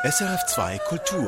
SRF2 Kultur.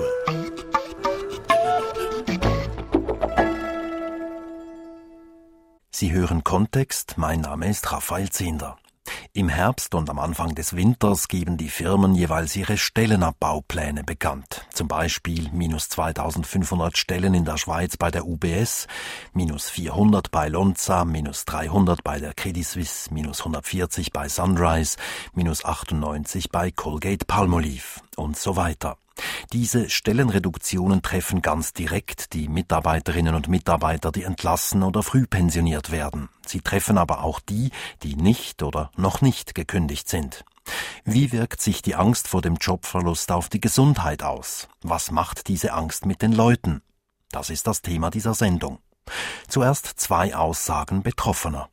Sie hören Kontext, mein Name ist Raphael Zehnder. Im Herbst und am Anfang des Winters geben die Firmen jeweils ihre Stellenabbauplane bekannt. Zum Beispiel minus 2500 Stellen in der Schweiz bei der UBS, minus 400 bei Lonza, minus 300 bei der Credit Suisse, minus 140 bei Sunrise, minus 98 bei Colgate-Palmolive und so weiter. Diese Stellenreduktionen treffen ganz direkt die Mitarbeiterinnen und Mitarbeiter, die entlassen oder früh pensioniert werden. Sie treffen aber auch die, die nicht oder noch nicht gekündigt sind. Wie wirkt sich die Angst vor dem Jobverlust auf die Gesundheit aus? Was macht diese Angst mit den Leuten? Das ist das Thema dieser Sendung. Zuerst 2 Aussagen Betroffener.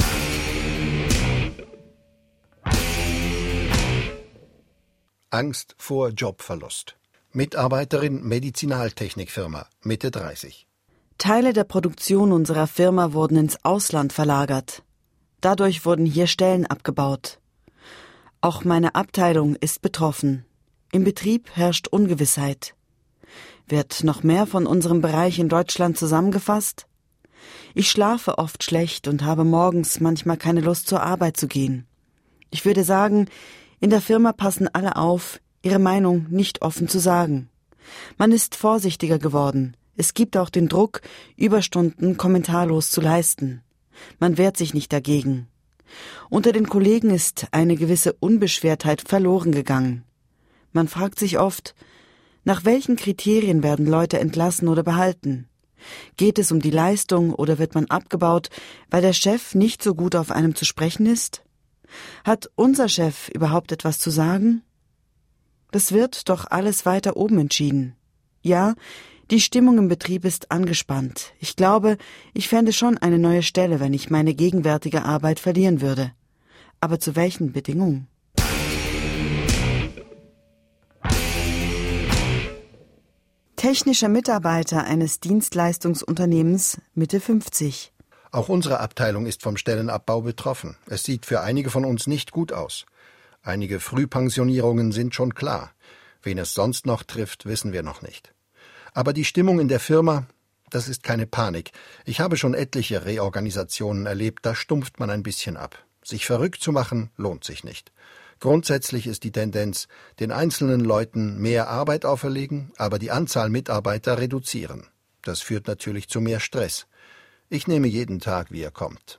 Angst vor Jobverlust. Mitarbeiterin Medizinaltechnikfirma, Mitte 30. Teile der Produktion unserer Firma wurden ins Ausland verlagert. Dadurch wurden hier Stellen abgebaut. Auch meine Abteilung ist betroffen. Im Betrieb herrscht Ungewissheit. Wird noch mehr von unserem Bereich in Deutschland zusammengefasst? Ich schlafe oft schlecht und habe morgens manchmal keine Lust, zur Arbeit zu gehen. Ich würde sagen, in der Firma passen alle auf, ihre Meinung nicht offen zu sagen. Man ist vorsichtiger geworden. Es gibt auch den Druck, Überstunden kommentarlos zu leisten. Man wehrt sich nicht dagegen. Unter den Kollegen ist eine gewisse Unbeschwertheit verloren gegangen. Man fragt sich oft, nach welchen Kriterien werden Leute entlassen oder behalten? Geht es um die Leistung oder wird man abgebaut, weil der Chef nicht so gut auf einem zu sprechen ist? Hat unser Chef überhaupt etwas zu sagen? Das wird doch alles weiter oben entschieden. Ja, die Stimmung im Betrieb ist angespannt. Ich glaube, ich fände schon eine neue Stelle, wenn ich meine gegenwärtige Arbeit verlieren würde. Aber zu welchen Bedingungen? Technischer Mitarbeiter eines Dienstleistungsunternehmens, Mitte 50. Auch unsere Abteilung ist vom Stellenabbau betroffen. Es sieht für einige von uns nicht gut aus. Einige Frühpensionierungen sind schon klar. Wen es sonst noch trifft, wissen wir noch nicht. Aber die Stimmung in der Firma, das ist keine Panik. Ich habe schon etliche Reorganisationen erlebt, da stumpft man ein bisschen ab. Sich verrückt zu machen, lohnt sich nicht. Grundsätzlich ist die Tendenz, den einzelnen Leuten mehr Arbeit auferlegen, aber die Anzahl Mitarbeiter reduzieren. Das führt natürlich zu mehr Stress. Ich nehme jeden Tag, wie er kommt.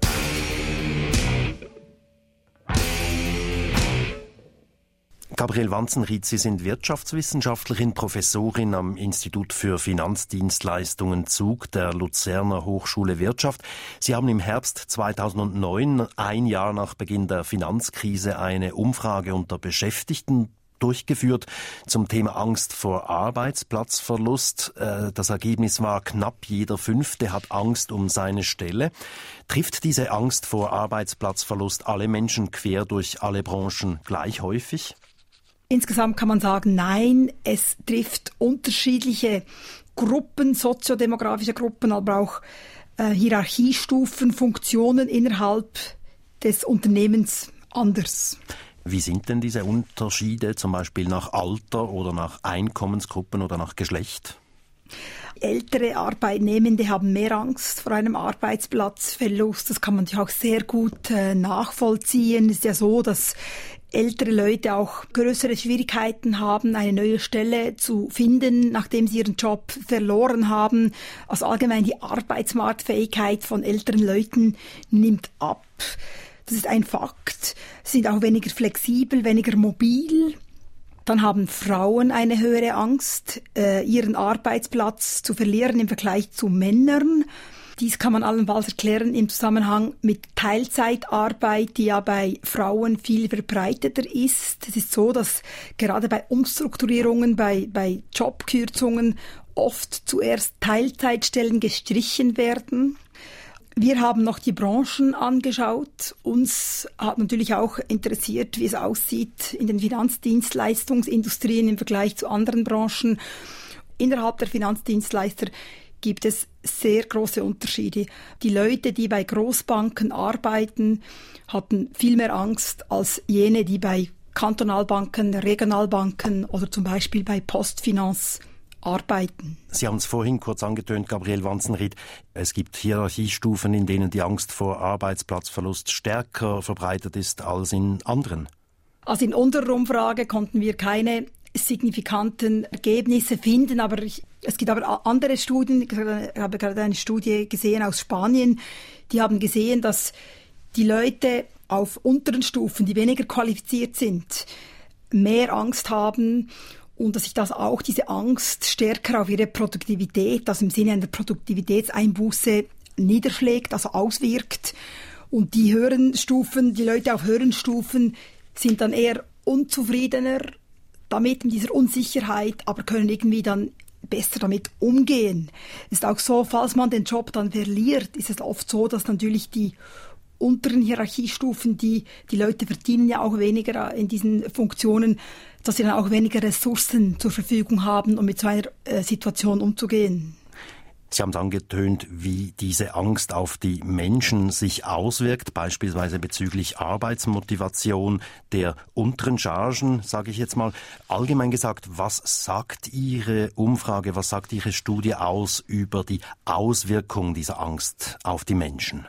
Gabriele Wanzenried, Sie sind Wirtschaftswissenschaftlerin, Professorin am Institut für Finanzdienstleistungen Zug der Luzerner Hochschule Wirtschaft. Sie haben im Herbst 2009, ein Jahr nach Beginn der Finanzkrise, eine Umfrage unter Beschäftigten durchgeführt zum Thema Angst vor Arbeitsplatzverlust. Das Ergebnis war, knapp jeder 5. hat Angst um seine Stelle. Trifft diese Angst vor Arbeitsplatzverlust alle Menschen quer durch alle Branchen gleich häufig? Insgesamt kann man sagen, nein, es trifft unterschiedliche Gruppen, soziodemografische Gruppen, aber auch Hierarchiestufen, Funktionen innerhalb des Unternehmens anders. Wie sind denn diese Unterschiede, zum Beispiel nach Alter oder nach Einkommensgruppen oder nach Geschlecht? Ältere Arbeitnehmende haben mehr Angst vor einem Arbeitsplatzverlust. Das kann man sich auch sehr gut nachvollziehen. Es ist ja so, dass ältere Leute auch größere Schwierigkeiten haben, eine neue Stelle zu finden, nachdem sie ihren Job verloren haben. Also allgemein die Arbeitsmarktfähigkeit von älteren Leuten nimmt ab. Das ist ein Fakt. Sie sind auch weniger flexibel, weniger mobil. Dann haben Frauen eine höhere Angst, ihren Arbeitsplatz zu verlieren im Vergleich zu Männern. Dies kann man allenfalls erklären im Zusammenhang mit Teilzeitarbeit, die ja bei Frauen viel verbreiteter ist. Es ist so, dass gerade bei Umstrukturierungen, bei Jobkürzungen oft zuerst Teilzeitstellen gestrichen werden. Wir haben noch die Branchen angeschaut. Uns hat natürlich auch interessiert, wie es aussieht in den Finanzdienstleistungsindustrien im Vergleich zu anderen Branchen. Innerhalb der Finanzdienstleister gibt es sehr große Unterschiede. Die Leute, die bei Großbanken arbeiten, hatten viel mehr Angst als jene, die bei Kantonalbanken, Regionalbanken oder zum Beispiel bei Postfinance arbeiten. Sie haben es vorhin kurz angetönt, Gabriele Wanzenried. Es gibt Hierarchiestufen, in denen die Angst vor Arbeitsplatzverlust stärker verbreitet ist als in anderen. Also in unserer Umfrage konnten wir keine signifikanten Ergebnisse finden, aber es gibt aber andere Studien. Ich habe gerade eine Studie gesehen aus Spanien, die haben gesehen, dass die Leute auf unteren Stufen, die weniger qualifiziert sind, mehr Angst haben und dass sich das auch diese Angst stärker auf ihre Produktivität, also im Sinne einer Produktivitätseinbuße niederschlägt, also auswirkt. Und die höheren Stufen, die Leute auf höheren Stufen sind dann eher unzufriedener damit, mit dieser Unsicherheit, aber können irgendwie dann besser damit umgehen. Es ist auch so, falls man den Job dann verliert, ist es oft so, dass natürlich die unteren Hierarchiestufen, die Leute verdienen ja auch weniger in diesen Funktionen, dass sie dann auch weniger Ressourcen zur Verfügung haben, um mit so einer Situation umzugehen. Sie haben angetönt, wie diese Angst auf die Menschen sich auswirkt, beispielsweise bezüglich Arbeitsmotivation der unteren Chargen, sage ich jetzt mal. Allgemein gesagt, was sagt Ihre Umfrage, was sagt Ihre Studie aus über die Auswirkung dieser Angst auf die Menschen?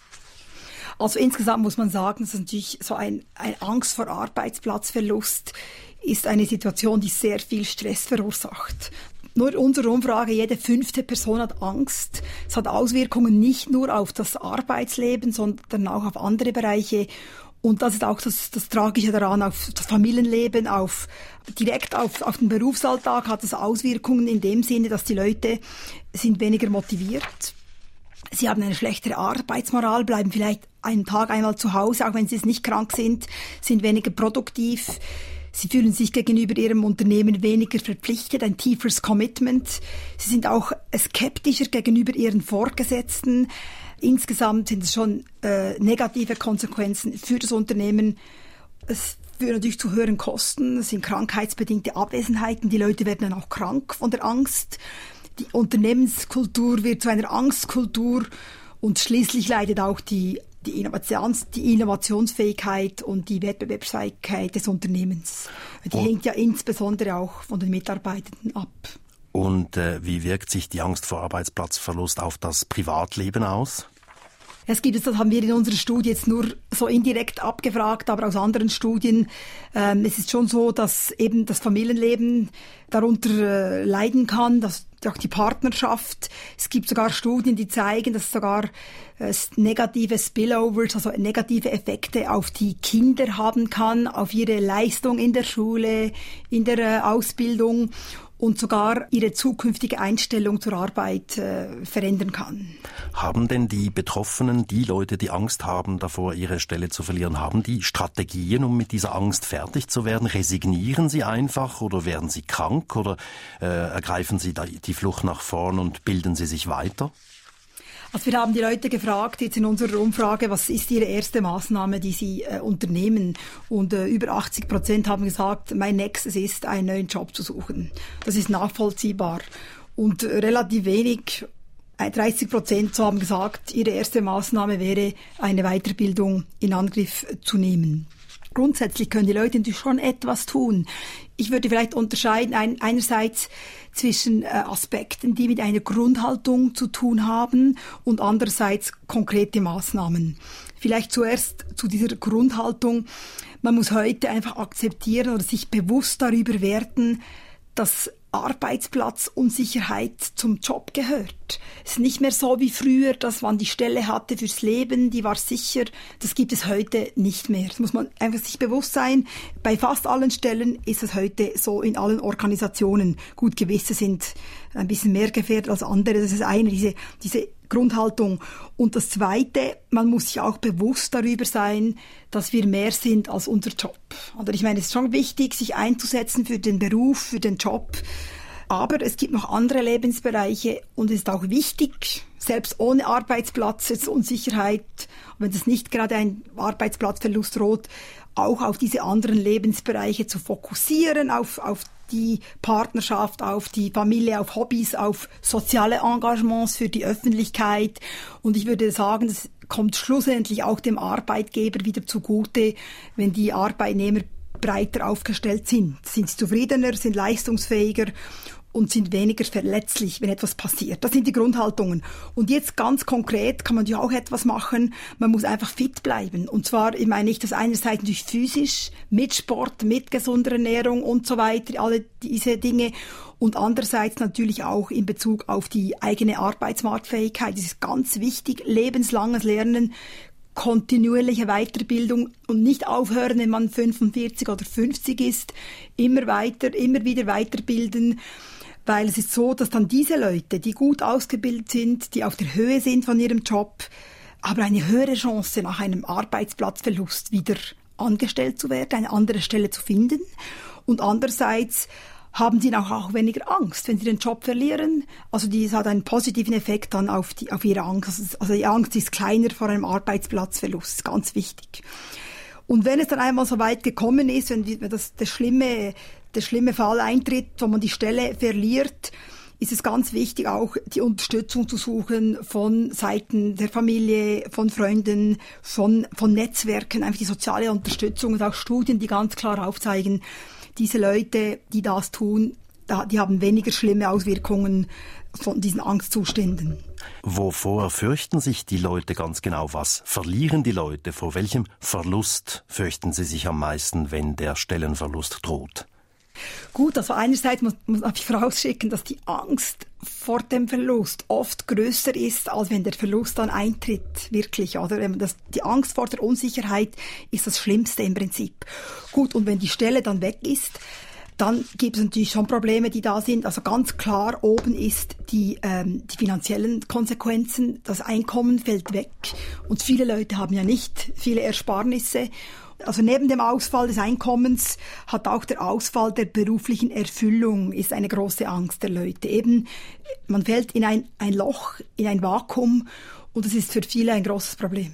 Also insgesamt muss man sagen, dass natürlich so eine Angst vor Arbeitsplatzverlust ist eine Situation, die sehr viel Stress verursacht. Nur in unserer Umfrage, jede 5. Person hat Angst. Es hat Auswirkungen nicht nur auf das Arbeitsleben, sondern auch auf andere Bereiche. Und das ist auch das Tragische daran, auf das Familienleben, direkt auf den Berufsalltag hat es Auswirkungen in dem Sinne, dass die Leute sind weniger motiviert. Sie haben eine schlechtere Arbeitsmoral, bleiben vielleicht einen Tag einmal zu Hause, auch wenn sie nicht krank sind weniger produktiv. Sie fühlen sich gegenüber ihrem Unternehmen weniger verpflichtet, ein tieferes Commitment. Sie sind auch skeptischer gegenüber ihren Vorgesetzten. Insgesamt sind es schon negative Konsequenzen für das Unternehmen. Es führt natürlich zu höheren Kosten. Es sind krankheitsbedingte Abwesenheiten. Die Leute werden dann auch krank von der Angst. Die Unternehmenskultur wird zu einer Angstkultur und schließlich leidet auch die Innovationsfähigkeit und die Wettbewerbsfähigkeit des Unternehmens. Die hängt ja insbesondere auch von den Mitarbeitenden ab. Und wie wirkt sich die Angst vor Arbeitsplatzverlust auf das Privatleben aus? Das haben wir in unserer Studie jetzt nur so indirekt abgefragt, aber aus anderen Studien. Es ist schon so, dass eben das Familienleben darunter leiden kann, dass auch die Partnerschaft. Es gibt sogar Studien, die zeigen, dass sogar negative Spillovers, also negative Effekte auf die Kinder haben kann, auf ihre Leistung in der Schule, in der Ausbildung und sogar ihre zukünftige Einstellung zur Arbeit verändern kann. Haben denn die Betroffenen, die Leute, die Angst haben, davor ihre Stelle zu verlieren, haben die Strategien, um mit dieser Angst fertig zu werden? Resignieren sie einfach oder werden sie krank oder ergreifen sie die Flucht nach vorn und bilden sie sich weiter? Also wir haben die Leute gefragt, jetzt in unserer Umfrage, was ist ihre erste Maßnahme, die sie unternehmen? Und über 80% haben gesagt, mein nächstes ist, einen neuen Job zu suchen. Das ist nachvollziehbar. Und relativ wenig, 30% so haben gesagt, ihre erste Maßnahme wäre, eine Weiterbildung in Angriff zu nehmen. Grundsätzlich können die Leute natürlich schon etwas tun. Ich würde vielleicht unterscheiden einerseits zwischen Aspekten, die mit einer Grundhaltung zu tun haben und andererseits konkrete Maßnahmen. Vielleicht zuerst zu dieser Grundhaltung. Man muss heute einfach akzeptieren oder sich bewusst darüber werden, dass Arbeitsplatzunsicherheit zum Job gehört. Es ist nicht mehr so wie früher, dass man die Stelle hatte fürs Leben, die war sicher. Das gibt es heute nicht mehr. Das muss man einfach sich bewusst sein. Bei fast allen Stellen ist es heute so, in allen Organisationen. Gut, gewisse sind ein bisschen mehr gefährdet als andere. Das ist eine, diese Grundhaltung. Und das Zweite, man muss sich auch bewusst darüber sein, dass wir mehr sind als unser Job. Oder ich meine, es ist schon wichtig, sich einzusetzen für den Beruf, für den Job. Aber es gibt noch andere Lebensbereiche und es ist auch wichtig, selbst ohne Arbeitsplatzunsicherheit, wenn es nicht gerade ein Arbeitsplatzverlust droht, auch auf diese anderen Lebensbereiche zu fokussieren, auf die Partnerschaft, auf die Familie, auf Hobbys, auf soziale Engagements für die Öffentlichkeit. Und ich würde sagen, das kommt schlussendlich auch dem Arbeitgeber wieder zugute, wenn die Arbeitnehmer breiter aufgestellt sind. Sind sie zufriedener, sind leistungsfähiger und sind weniger verletzlich, wenn etwas passiert. Das sind die Grundhaltungen. Und jetzt ganz konkret kann man ja auch etwas machen. Man muss einfach fit bleiben. Und zwar, ich meine nicht das einerseits natürlich physisch, mit Sport, mit gesunder Ernährung und so weiter, alle diese Dinge. Und andererseits natürlich auch in Bezug auf die eigene Arbeitsmarktfähigkeit. Das ist ganz wichtig. Lebenslanges Lernen, kontinuierliche Weiterbildung und nicht aufhören, wenn man 45 oder 50 ist. Immer wieder weiterbilden. Weil es ist so, dass dann diese Leute, die gut ausgebildet sind, die auf der Höhe sind von ihrem Job, haben eine höhere Chance, nach einem Arbeitsplatzverlust wieder angestellt zu werden, eine andere Stelle zu finden. Und andererseits haben sie auch weniger Angst, wenn sie den Job verlieren. Also das hat einen positiven Effekt dann auf ihre Angst. Also die Angst ist kleiner vor einem Arbeitsplatzverlust, ganz wichtig. Und wenn es dann einmal so weit gekommen ist, wenn der schlimme Fall eintritt, wo man die Stelle verliert, ist es ganz wichtig, auch die Unterstützung zu suchen von Seiten der Familie, von Freunden, von Netzwerken, einfach die soziale Unterstützung und auch Studien, die ganz klar aufzeigen, diese Leute, die das tun, die haben weniger schlimme Auswirkungen von diesen Angstzuständen. Wovor fürchten sich die Leute ganz genau? Was verlieren die Leute? Vor welchem Verlust fürchten sie sich am meisten, wenn der Stellenverlust droht? Gut, also einerseits muss ich vorausschicken, dass die Angst vor dem Verlust oft größer ist, als wenn der Verlust dann eintritt, wirklich, oder? Die Angst vor der Unsicherheit ist das Schlimmste im Prinzip. Gut, und wenn die Stelle dann weg ist, dann gibt es natürlich schon Probleme, die da sind. Also ganz klar oben ist die finanziellen Konsequenzen. Das Einkommen fällt weg und viele Leute haben ja nicht viele Ersparnisse. Also neben dem Ausfall des Einkommens hat auch der Ausfall der beruflichen Erfüllung ist eine große Angst der Leute. Eben, man fällt in ein Loch, in ein Vakuum und das ist für viele ein großes Problem.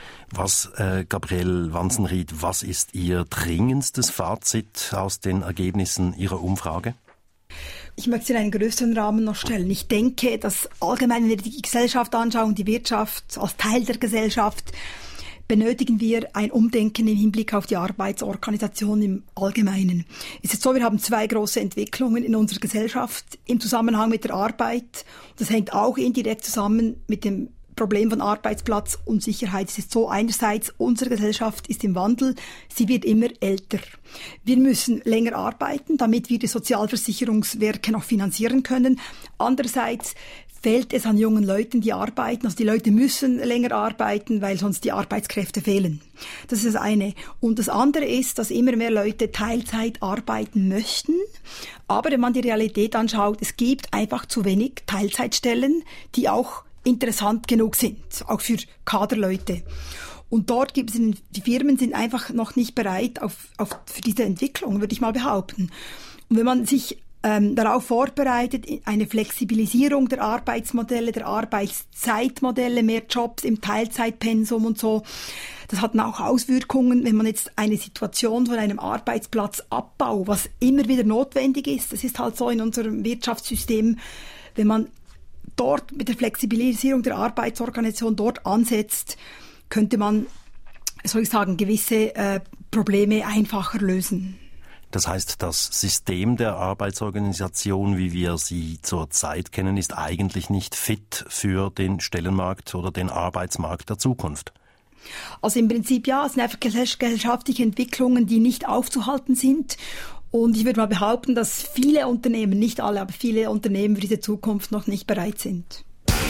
Gabriele Wanzenried, was ist Ihr dringendstes Fazit aus den Ergebnissen Ihrer Umfrage? Ich möchte es in einen größeren Rahmen noch stellen. Ich denke, dass allgemein, wenn wir die Gesellschaft anschauen, die Wirtschaft als Teil der Gesellschaft, benötigen wir ein Umdenken im Hinblick auf die Arbeitsorganisation im Allgemeinen. Es ist so, wir haben zwei große Entwicklungen in unserer Gesellschaft im Zusammenhang mit der Arbeit. Das hängt auch indirekt zusammen mit dem Problem von Arbeitsplatzunsicherheit. Es ist so, einerseits, unsere Gesellschaft ist im Wandel, sie wird immer älter. Wir müssen länger arbeiten, damit wir die Sozialversicherungswerke noch finanzieren können. Andererseits fehlt es an jungen Leuten, die arbeiten. Also die Leute müssen länger arbeiten, weil sonst die Arbeitskräfte fehlen. Das ist das eine. Und das andere ist, dass immer mehr Leute Teilzeit arbeiten möchten. Aber wenn man die Realität anschaut, es gibt einfach zu wenig Teilzeitstellen, die auch interessant genug sind, auch für Kaderleute. Und dort gibt es, die Firmen sind einfach noch nicht bereit für diese Entwicklung, würde ich mal behaupten. Und wenn man sich darauf vorbereitet, eine Flexibilisierung der Arbeitsmodelle, der Arbeitszeitmodelle, mehr Jobs im Teilzeitpensum und so. Das hat auch Auswirkungen, wenn man jetzt eine Situation von einem Arbeitsplatzabbau, was immer wieder notwendig ist, das ist halt so in unserem Wirtschaftssystem, wenn man dort mit der Flexibilisierung der Arbeitsorganisation dort ansetzt, könnte man, soll ich sagen, gewisse Probleme einfacher lösen. Das heißt, das System der Arbeitsorganisation, wie wir sie zurzeit kennen, ist eigentlich nicht fit für den Stellenmarkt oder den Arbeitsmarkt der Zukunft. Also im Prinzip ja, es sind einfach gesellschaftliche Entwicklungen, die nicht aufzuhalten sind. Und ich würde mal behaupten, dass viele Unternehmen, nicht alle, aber viele Unternehmen für diese Zukunft noch nicht bereit sind.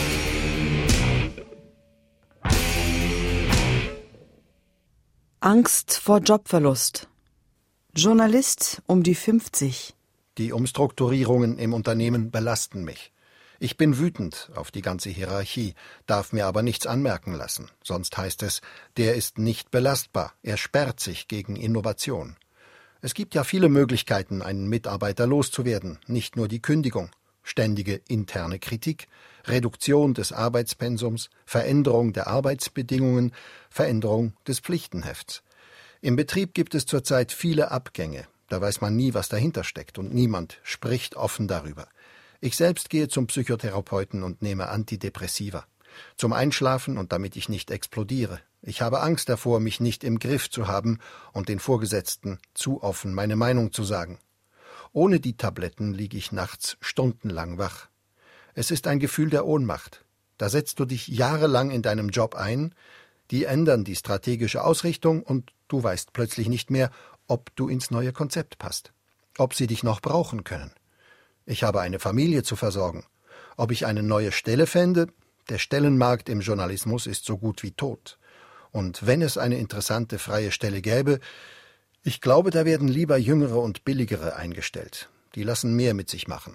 Angst vor Jobverlust. Journalist um die 50. Die Umstrukturierungen im Unternehmen belasten mich. Ich bin wütend auf die ganze Hierarchie, darf mir aber nichts anmerken lassen. Sonst heißt es, der ist nicht belastbar, er sperrt sich gegen Innovation. Es gibt ja viele Möglichkeiten, einen Mitarbeiter loszuwerden, nicht nur die Kündigung. Ständige interne Kritik, Reduktion des Arbeitspensums, Veränderung der Arbeitsbedingungen, Veränderung des Pflichtenhefts. Im Betrieb gibt es zurzeit viele Abgänge. Da weiß man nie, was dahinter steckt und niemand spricht offen darüber. Ich selbst gehe zum Psychotherapeuten und nehme Antidepressiva. Zum Einschlafen und damit ich nicht explodiere. Ich habe Angst davor, mich nicht im Griff zu haben und den Vorgesetzten zu offen meine Meinung zu sagen. Ohne die Tabletten liege ich nachts stundenlang wach. Es ist ein Gefühl der Ohnmacht. Da setzt du dich jahrelang in deinem Job ein, die ändern die strategische Ausrichtung und du weißt plötzlich nicht mehr, ob du ins neue Konzept passt, ob sie dich noch brauchen können. Ich habe eine Familie zu versorgen. Ob ich eine neue Stelle fände? Der Stellenmarkt im Journalismus ist so gut wie tot. Und wenn es eine interessante freie Stelle gäbe, ich glaube, da werden lieber jüngere und billigere eingestellt. Die lassen mehr mit sich machen.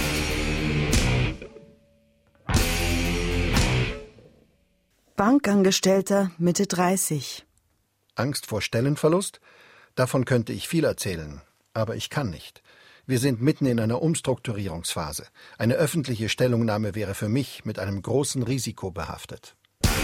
Bankangestellter Mitte 30. Angst vor Stellenverlust? Davon könnte ich viel erzählen, aber ich kann nicht. Wir sind mitten in einer Umstrukturierungsphase. Eine öffentliche Stellungnahme wäre für mich mit einem großen Risiko behaftet.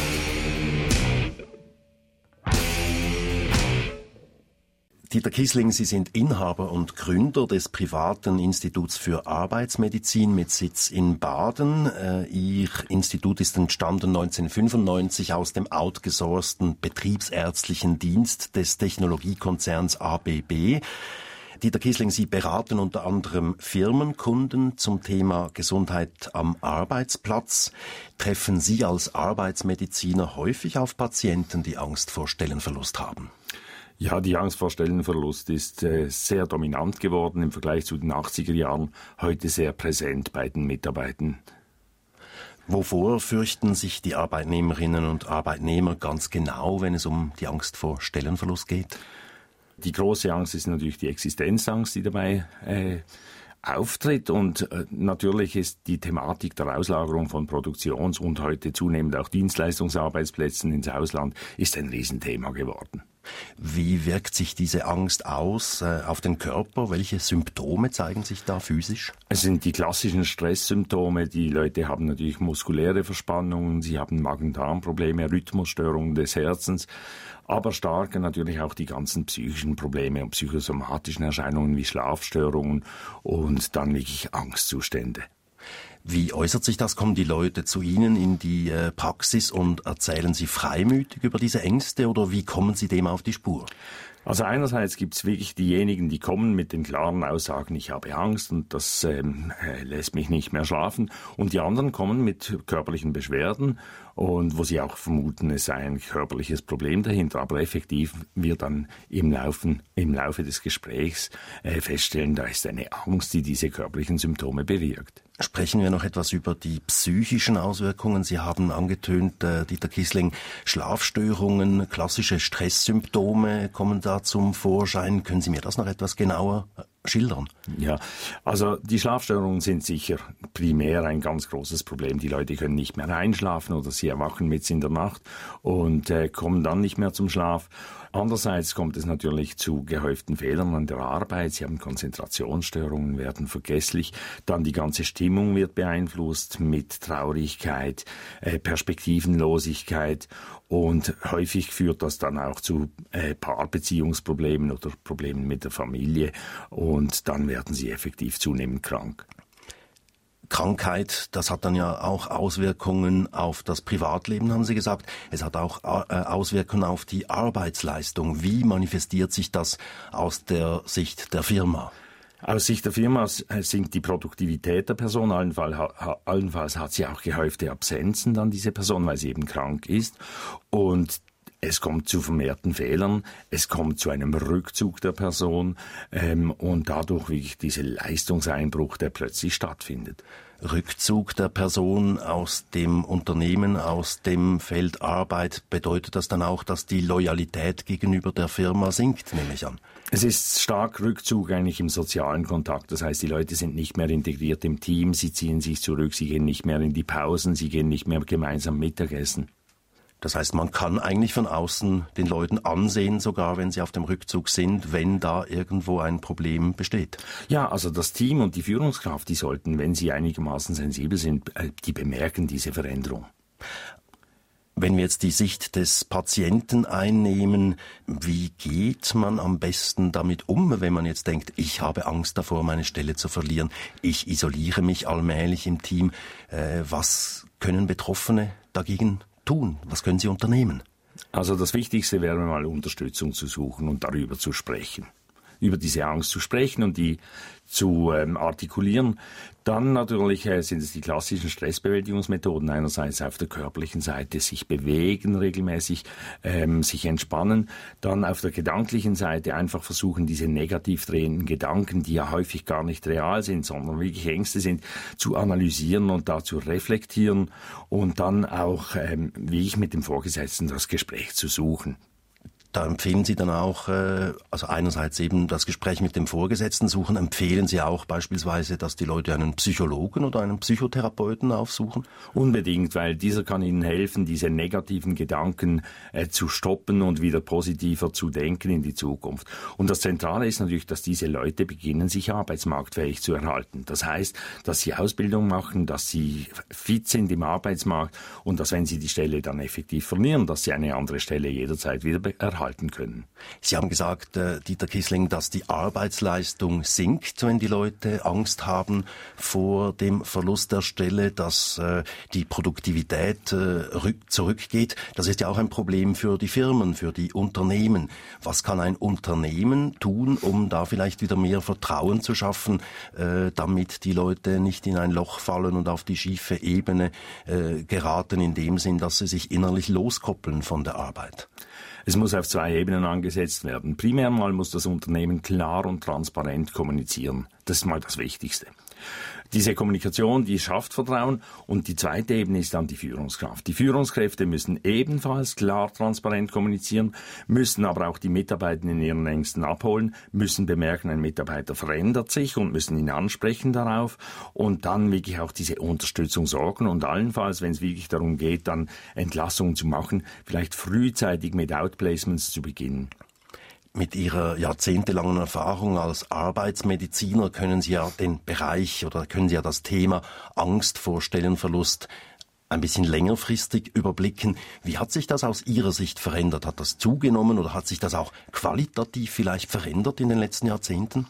Dieter Kissling, Sie sind Inhaber und Gründer des privaten Instituts für Arbeitsmedizin mit Sitz in Baden. Ihr Institut ist entstanden 1995 aus dem outgesourcten betriebsärztlichen Dienst des Technologiekonzerns ABB. Dieter Kissling, Sie beraten unter anderem Firmenkunden zum Thema Gesundheit am Arbeitsplatz. Treffen Sie als Arbeitsmediziner häufig auf Patienten, die Angst vor Stellenverlust haben? Ja, die Angst vor Stellenverlust ist sehr dominant geworden im Vergleich zu den 80er Jahren, heute sehr präsent bei den Mitarbeitern. Wovor fürchten sich die Arbeitnehmerinnen und Arbeitnehmer ganz genau, wenn es um die Angst vor Stellenverlust geht? Die große Angst ist natürlich die Existenzangst, die dabei auftritt, und natürlich ist die Thematik der Auslagerung von Produktions- und heute zunehmend auch Dienstleistungsarbeitsplätzen ins Ausland ist ein Riesenthema geworden. Wie wirkt sich diese Angst aus auf den Körper? Welche Symptome zeigen sich da physisch? Es sind die klassischen Stresssymptome. Die Leute haben natürlich muskuläre Verspannungen, sie haben Magen-Darm-Probleme, Rhythmusstörungen des Herzens, aber stark natürlich auch die ganzen psychischen Probleme und psychosomatischen Erscheinungen wie Schlafstörungen und dann wirklich Angstzustände. Wie äußert sich das? Kommen die Leute zu Ihnen in die Praxis und erzählen Sie freimütig über diese Ängste oder wie kommen Sie dem auf die Spur? Also einerseits gibt es wirklich diejenigen, die kommen mit den klaren Aussagen, ich habe Angst und das lässt mich nicht mehr schlafen. Und die anderen kommen mit körperlichen Beschwerden und wo sie auch vermuten, es sei ein körperliches Problem dahinter. Aber effektiv wird dann im Laufe des Gesprächs feststellen, da ist eine Angst, die diese körperlichen Symptome bewirkt. Sprechen wir noch etwas über die psychischen Auswirkungen. Sie haben angetönt, Dieter Kissling, Schlafstörungen, klassische Stresssymptome kommen da zum Vorschein. Können Sie mir das noch etwas genauer schildern? Ja, also die Schlafstörungen sind sicher primär ein ganz großes Problem. Die Leute können nicht mehr einschlafen oder sie erwachen mitten in der Nacht und kommen dann nicht mehr zum Schlaf. Andererseits kommt es natürlich zu gehäuften Fehlern an der Arbeit. Sie haben Konzentrationsstörungen, werden vergesslich. Dann die ganze Stimmung wird beeinflusst mit Traurigkeit, Perspektivenlosigkeit. Und häufig führt das dann auch zu Paarbeziehungsproblemen oder Problemen mit der Familie. Und dann werden sie effektiv zunehmend krank. Krankheit, das hat dann ja auch Auswirkungen auf das Privatleben, haben Sie gesagt. Es hat auch Auswirkungen auf die Arbeitsleistung. Wie manifestiert sich das aus der Sicht der Firma? Aus Sicht der Firma sinkt die Produktivität der Person. Allenfalls hat sie auch gehäufte Absenzen dann diese Person, weil sie eben krank ist. Und es kommt zu vermehrten Fehlern, es kommt zu einem Rückzug der Person und dadurch wirklich dieser Leistungseinbruch, der plötzlich stattfindet. Rückzug der Person aus dem Unternehmen, aus dem Feld Arbeit, bedeutet das dann auch, dass die Loyalität gegenüber der Firma sinkt, nehme ich an? Es ist stark Rückzug eigentlich im sozialen Kontakt. Das heißt, die Leute sind nicht mehr integriert im Team, sie ziehen sich zurück, sie gehen nicht mehr in die Pausen, sie gehen nicht mehr gemeinsam Mittagessen. Das heißt, man kann eigentlich von außen den Leuten ansehen, sogar wenn sie auf dem Rückzug sind, wenn da irgendwo ein Problem besteht. Ja, also das Team und die Führungskraft, die sollten, wenn sie einigermaßen sensibel sind, die bemerken diese Veränderung. Wenn wir jetzt die Sicht des Patienten einnehmen, wie geht man am besten damit um, wenn man jetzt denkt, ich habe Angst davor, meine Stelle zu verlieren, ich isoliere mich allmählich im Team, was können Betroffene dagegen tun? Was können sie unternehmen? Also das Wichtigste wäre mal Unterstützung zu suchen und darüber zu sprechen. Über diese Angst zu sprechen und die zu artikulieren. Dann natürlich sind es die klassischen Stressbewältigungsmethoden. Einerseits auf der körperlichen Seite sich bewegen regelmäßig, sich entspannen. Dann auf der gedanklichen Seite einfach versuchen, diese negativ drehenden Gedanken, die ja häufig gar nicht real sind, sondern wirklich Ängste sind, zu analysieren und da zu reflektieren. Und dann auch, wie ich mit dem Vorgesetzten das Gespräch zu suchen. Da empfehlen Sie dann auch, also einerseits eben das Gespräch mit dem Vorgesetzten suchen, empfehlen Sie auch beispielsweise, dass die Leute einen Psychologen oder einen Psychotherapeuten aufsuchen? Unbedingt, weil dieser kann Ihnen helfen, diese negativen Gedanken zu stoppen und wieder positiver zu denken in die Zukunft. Und das Zentrale ist natürlich, dass diese Leute beginnen, sich arbeitsmarktfähig zu erhalten. Das heißt, dass sie Ausbildung machen, dass sie fit sind im Arbeitsmarkt und dass, wenn sie die Stelle dann effektiv verlieren, dass sie eine andere Stelle jederzeit wieder erhalten können. Sie haben gesagt, Dieter Kissling, dass die Arbeitsleistung sinkt, wenn die Leute Angst haben vor dem Verlust der Stelle, dass die Produktivität zurückgeht. Das ist ja auch ein Problem für die Firmen, für die Unternehmen. Was kann ein Unternehmen tun, um da vielleicht wieder mehr Vertrauen zu schaffen, damit die Leute nicht in ein Loch fallen und auf die schiefe Ebene geraten, in dem Sinn, dass sie sich innerlich loskoppeln von der Arbeit? Es muss auf 2 Ebenen angesetzt werden. Primär mal muss das Unternehmen klar und transparent kommunizieren. Das ist mal das Wichtigste. Diese Kommunikation, die schafft Vertrauen, und die zweite Ebene ist dann die Führungskraft. Die Führungskräfte müssen ebenfalls klar, transparent kommunizieren, müssen aber auch die Mitarbeitenden in ihren Ängsten abholen, müssen bemerken, ein Mitarbeiter verändert sich und müssen ihn ansprechen darauf und dann wirklich auch diese Unterstützung sorgen und allenfalls, wenn es wirklich darum geht, dann Entlassungen zu machen, vielleicht frühzeitig mit Outplacements zu beginnen. Mit Ihrer jahrzehntelangen Erfahrung als Arbeitsmediziner können Sie ja den Bereich oder können Sie ja das Thema Angst vor Stellenverlust ein bisschen längerfristig überblicken. Wie hat sich das aus Ihrer Sicht verändert? Hat das zugenommen oder hat sich das auch qualitativ vielleicht verändert in den letzten Jahrzehnten?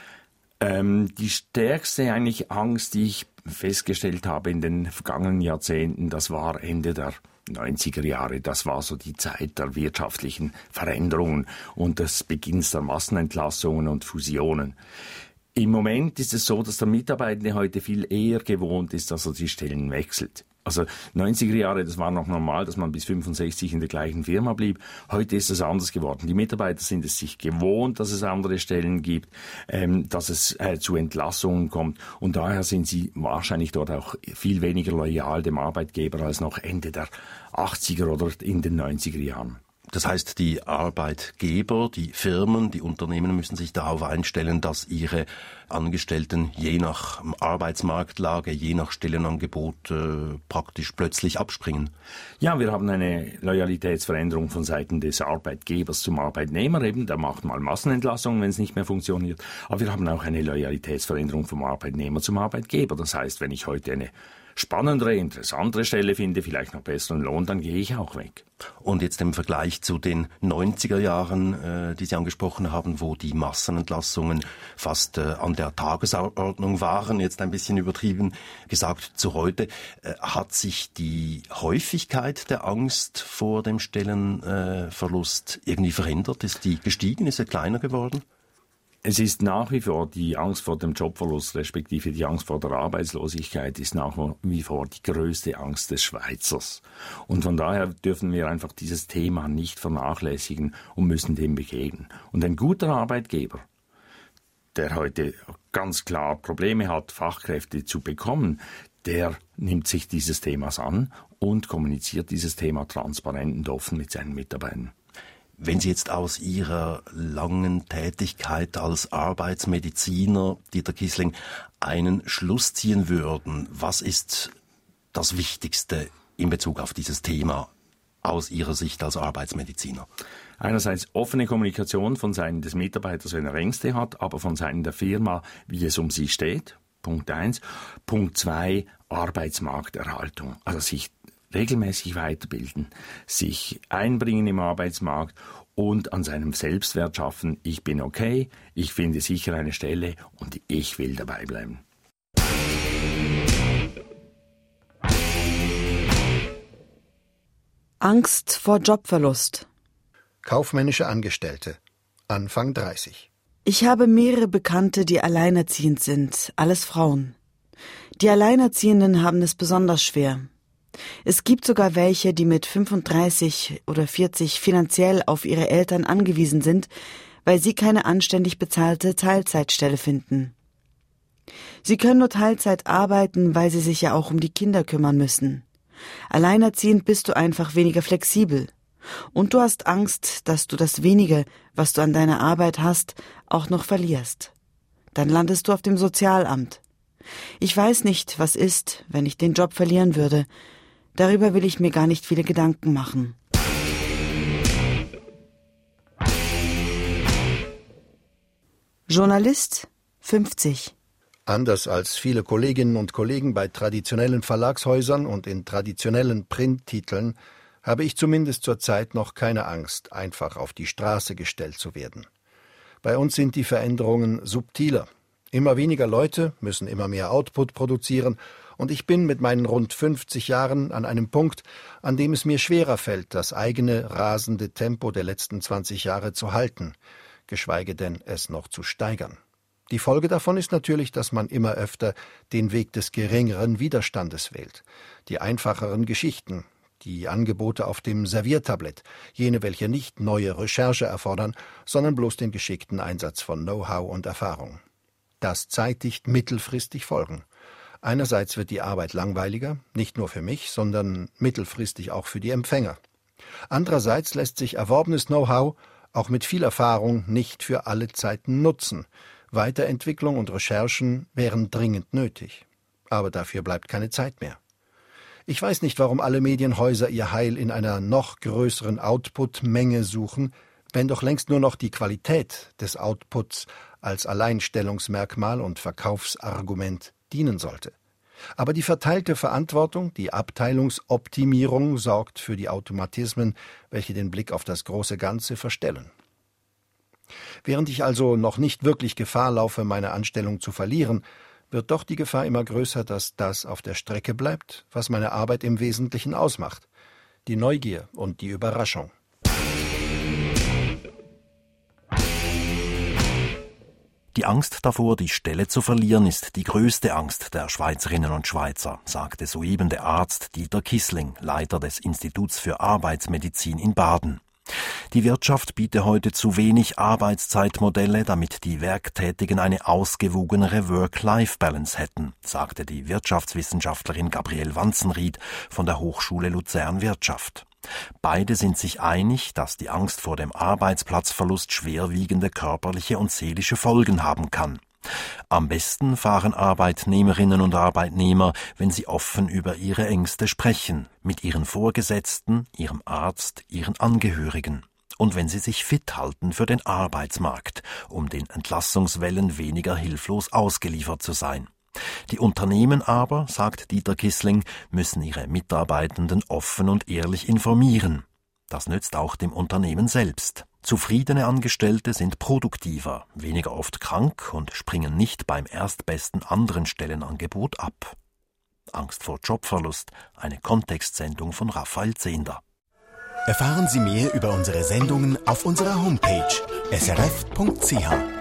Die stärkste eigentlich Angst, die ich festgestellt habe in den vergangenen Jahrzehnten, das war Ende der 90er Jahre, das war so die Zeit der wirtschaftlichen Veränderungen und des Beginns der Massenentlassungen und Fusionen. Im Moment ist es so, dass der Mitarbeitende heute viel eher gewohnt ist, dass er die Stellen wechselt. Also 90er Jahre, das war noch normal, dass man bis 65 in der gleichen Firma blieb. Heute ist es anders geworden. Die Mitarbeiter sind es sich gewohnt, dass es andere Stellen gibt, dass es zu Entlassungen kommt. Und daher sind sie wahrscheinlich dort auch viel weniger loyal dem Arbeitgeber als noch Ende der 80er oder in den 90er Jahren. Das heißt, die Arbeitgeber, die Firmen, die Unternehmen müssen sich darauf einstellen, dass ihre Angestellten je nach Arbeitsmarktlage, je nach Stellenangebot praktisch plötzlich abspringen. Ja, wir haben eine Loyalitätsveränderung von Seiten des Arbeitgebers zum Arbeitnehmer. Eben, der macht mal Massenentlassungen, wenn es nicht mehr funktioniert. Aber wir haben auch eine Loyalitätsveränderung vom Arbeitnehmer zum Arbeitgeber. Das heißt, wenn ich heute eine spannendere, interessantere Stelle finde, vielleicht noch besseren Lohn, dann gehe ich auch weg. Und jetzt im Vergleich zu den 90er Jahren, die Sie angesprochen haben, wo die Massenentlassungen fast an der Tagesordnung waren, jetzt ein bisschen übertrieben gesagt zu heute, hat sich die Häufigkeit der Angst vor dem Stellenverlust irgendwie verändert? Ist die gestiegen? Ist sie kleiner geworden? Es ist nach wie vor die Angst vor dem Jobverlust, respektive die Angst vor der Arbeitslosigkeit, ist nach wie vor die größte Angst des Schweizers. Und von daher dürfen wir einfach dieses Thema nicht vernachlässigen und müssen dem begegnen. Und ein guter Arbeitgeber, der heute ganz klar Probleme hat, Fachkräfte zu bekommen, der nimmt sich dieses Themas an und kommuniziert dieses Thema transparent und offen mit seinen Mitarbeitern. Wenn Sie jetzt aus Ihrer langen Tätigkeit als Arbeitsmediziner, Dieter Kissling, einen Schluss ziehen würden, was ist das Wichtigste in Bezug auf dieses Thema aus Ihrer Sicht als Arbeitsmediziner? Einerseits offene Kommunikation von Seiten des Mitarbeiters, wenn er Ängste hat, aber von Seiten der Firma, wie es um sie steht. Punkt 1. Punkt 2, Arbeitsmarkterhaltung. Also sich regelmäßig weiterbilden, sich einbringen im Arbeitsmarkt und an seinem Selbstwert schaffen. Ich bin okay, ich finde sicher eine Stelle und ich will dabei bleiben. Angst vor Jobverlust. Kaufmännische Angestellte, Anfang 30. Ich habe mehrere Bekannte, die alleinerziehend sind, alles Frauen. Die Alleinerziehenden haben es besonders schwer. Es gibt sogar welche, die mit 35 oder 40 finanziell auf ihre Eltern angewiesen sind, weil sie keine anständig bezahlte Teilzeitstelle finden. Sie können nur Teilzeit arbeiten, weil sie sich ja auch um die Kinder kümmern müssen. Alleinerziehend bist du einfach weniger flexibel. Und du hast Angst, dass du das Wenige, was du an deiner Arbeit hast, auch noch verlierst. Dann landest du auf dem Sozialamt. Ich weiß nicht, was ist, wenn ich den Job verlieren würde. Darüber will ich mir gar nicht viele Gedanken machen. Journalist, 50. Anders als viele Kolleginnen und Kollegen bei traditionellen Verlagshäusern und in traditionellen Printtiteln habe ich zumindest zurzeit noch keine Angst, einfach auf die Straße gestellt zu werden. Bei uns sind die Veränderungen subtiler. Immer weniger Leute müssen immer mehr Output produzieren und ich bin mit meinen rund 50 Jahren an einem Punkt, an dem es mir schwerer fällt, das eigene rasende Tempo der letzten 20 Jahre zu halten, geschweige denn es noch zu steigern. Die Folge davon ist natürlich, dass man immer öfter den Weg des geringeren Widerstandes wählt, die einfacheren Geschichten, die Angebote auf dem Serviertablett, jene, welche nicht neue Recherche erfordern, sondern bloß den geschickten Einsatz von Know-how und Erfahrung. Das zeitigt mittelfristig Folgen. Einerseits wird die Arbeit langweiliger, nicht nur für mich, sondern mittelfristig auch für die Empfänger. Andererseits lässt sich erworbenes Know-how auch mit viel Erfahrung nicht für alle Zeiten nutzen. Weiterentwicklung und Recherchen wären dringend nötig. Aber dafür bleibt keine Zeit mehr. Ich weiß nicht, warum alle Medienhäuser ihr Heil in einer noch größeren Output-Menge suchen, wenn doch längst nur noch die Qualität des Outputs als Alleinstellungsmerkmal und Verkaufsargument dienen sollte. Aber die verteilte Verantwortung, die Abteilungsoptimierung sorgt für die Automatismen, welche den Blick auf das große Ganze verstellen. Während ich also noch nicht wirklich Gefahr laufe, meine Anstellung zu verlieren, wird doch die Gefahr immer größer, dass das auf der Strecke bleibt, was meine Arbeit im Wesentlichen ausmacht. Die Neugier und die Überraschung. Die Angst davor, die Stelle zu verlieren, ist die größte Angst der Schweizerinnen und Schweizer, sagte soeben der Arzt Dieter Kissling, Leiter des Instituts für Arbeitsmedizin in Baden. Die Wirtschaft biete heute zu wenig Arbeitszeitmodelle, damit die Werktätigen eine ausgewogenere Work-Life-Balance hätten, sagte die Wirtschaftswissenschaftlerin Gabriele Wanzenried von der Hochschule Luzern Wirtschaft. Beide sind sich einig, dass die Angst vor dem Arbeitsplatzverlust schwerwiegende körperliche und seelische Folgen haben kann. Am besten fahren Arbeitnehmerinnen und Arbeitnehmer, wenn sie offen über ihre Ängste sprechen, mit ihren Vorgesetzten, ihrem Arzt, ihren Angehörigen. Und wenn sie sich fit halten für den Arbeitsmarkt, um den Entlassungswellen weniger hilflos ausgeliefert zu sein. Die Unternehmen aber, sagt Dieter Kissling, müssen ihre Mitarbeitenden offen und ehrlich informieren. Das nützt auch dem Unternehmen selbst. Zufriedene Angestellte sind produktiver, weniger oft krank und springen nicht beim erstbesten anderen Stellenangebot ab. Angst vor Jobverlust, eine Kontextsendung von Raphael Zehnder. Erfahren Sie mehr über unsere Sendungen auf unserer Homepage srf.ch.